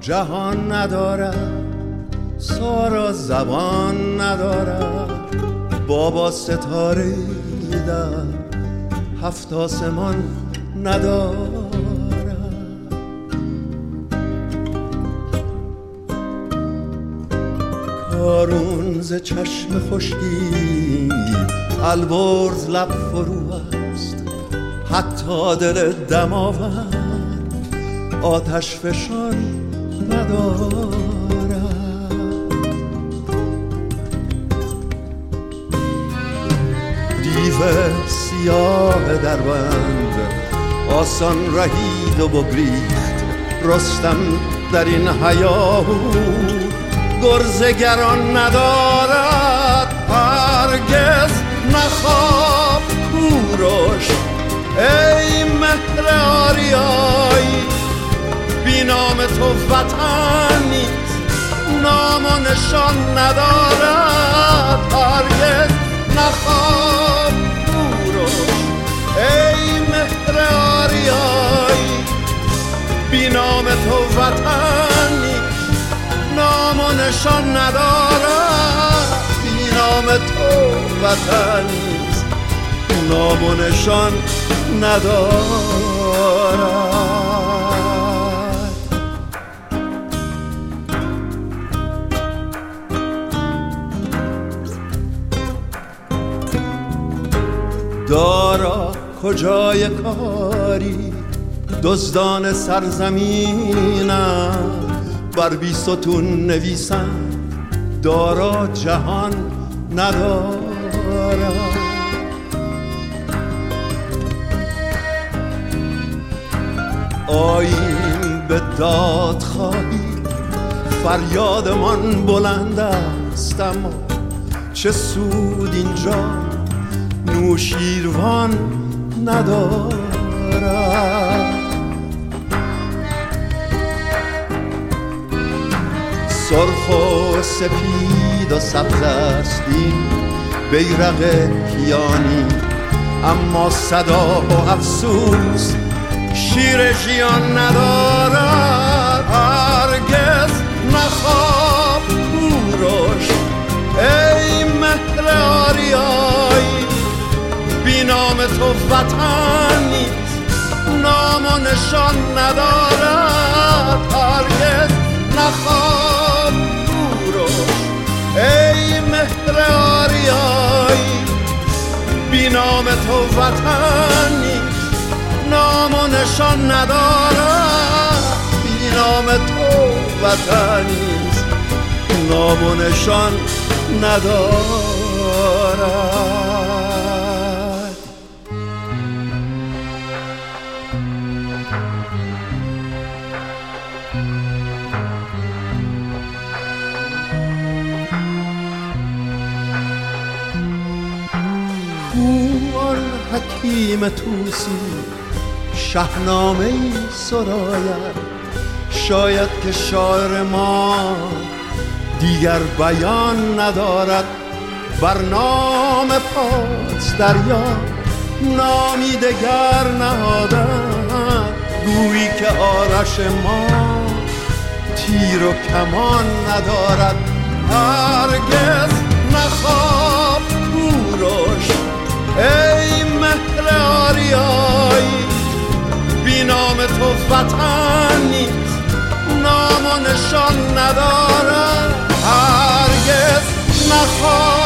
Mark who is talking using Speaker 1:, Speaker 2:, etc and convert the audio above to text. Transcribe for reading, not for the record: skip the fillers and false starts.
Speaker 1: جهان ندارد، سارا زبان ندارد، بابا ستاره در 7 آسمان ندارد. کارون ز چشم خشکی البرز لب فرو است، حتی دل دماوند آتش فشان ندارد. دیو سیاه در بند آسان رهید و بگریخت، رستم در این هیاهو گرزگران ندارد. هرگز نخواب کوروش ای مهر آریایی، بی نام تو وطن نیست، نام و نشان ندارد. هرگز نخواب کوروش ای مهر آریایی، بی نام تو وطن نیست، نام و نشان ندارد. بی نام تو وطن نیست، نام و نشان ندارد. دارا کجای کاری دزدان سرزمینم، بر بیستون نویسم دارا جهان ندارد. آییم به داد خواهی فریادمان بلند است، اما چه سود اینجا نوشیروان ندارد. سرخ و سپید و سبز است این بیرق کیانی، اما صدا و افسوس شیر ژیان ندارد. هرگز نخواب کوروش ای مهر آریایی، بی نام تو وطن نیست، نام و نشان ندارد. هرگز نخواب کوروش ای مهر آریایی، بی نام تو وطن نیست، نام و نشان ندارد. بی نام تو وطن نیست، نام و نشان ندارد. آن حکیم توسی شاهنامه ای سراید، شاید که شاعر ما دیگر بیان ندارد. بر نام پاس دریا نامی دگر نهادند، گویی که آرش ما تیر و کمان ندارد. هرگز نخواب کوروش ای مهر آریایی، بی نام تو وطن نیست، نام و نشان ندارد. هرگز نخواب